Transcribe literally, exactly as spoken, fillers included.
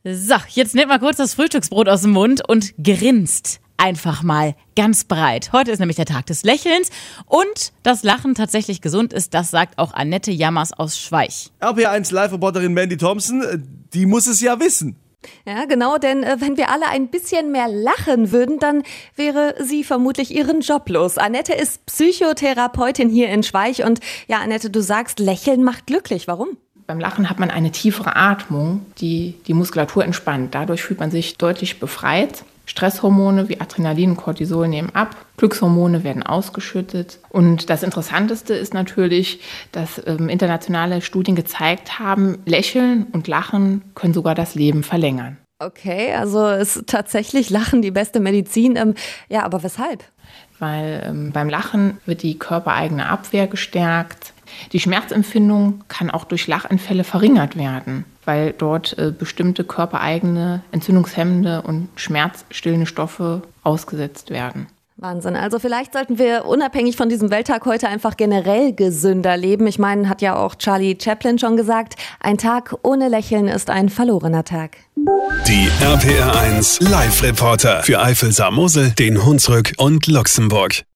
So, jetzt nehmt mal kurz das Frühstücksbrot aus dem Mund und grinst einfach mal ganz breit. Heute ist nämlich der Tag des Lächelns und dass Lachen tatsächlich gesund ist, das sagt auch Annette Jammers aus Schweich. R P eins Live-Reporterin Mandy Thompson, die muss es ja wissen. Ja, genau, denn äh, wenn wir alle ein bisschen mehr lachen würden, dann wäre sie vermutlich ihren Job los. Annette ist Psychotherapeutin hier in Schweich und ja, Annette, du sagst, Lächeln macht glücklich. Warum? Beim Lachen hat man eine tiefere Atmung, die die Muskulatur entspannt. Dadurch fühlt man sich deutlich befreit. Stresshormone wie Adrenalin und Cortisol nehmen ab, Glückshormone werden ausgeschüttet. Und das Interessanteste ist natürlich, dass ähm, internationale Studien gezeigt haben, Lächeln und Lachen können sogar das Leben verlängern. Okay, also ist tatsächlich Lachen die beste Medizin. Ähm, ja, aber weshalb? Weil ähm, beim Lachen wird die körpereigene Abwehr gestärkt. Die Schmerzempfindung kann auch durch Lachanfälle verringert werden, weil dort äh, bestimmte körpereigene entzündungshemmende und schmerzstillende Stoffe ausgesetzt werden. Wahnsinn. Also vielleicht sollten wir unabhängig von diesem Welttag heute einfach generell gesünder leben. Ich meine, hat ja auch Charlie Chaplin schon gesagt, ein Tag ohne Lächeln ist ein verlorener Tag. Die R P R eins Live-Reporter für Eifel-Saar-Mosel, den Hunsrück und Luxemburg.